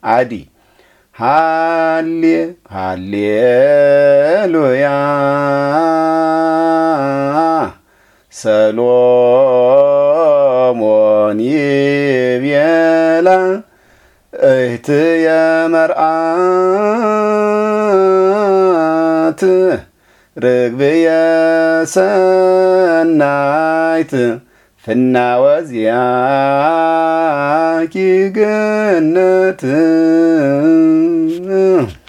አዲ ሃሌሉያ ሰሎሞን ይቤላ እህትየ መርዓት ርግብየ ሰናይት ፍናወ ዚአኪ ገነት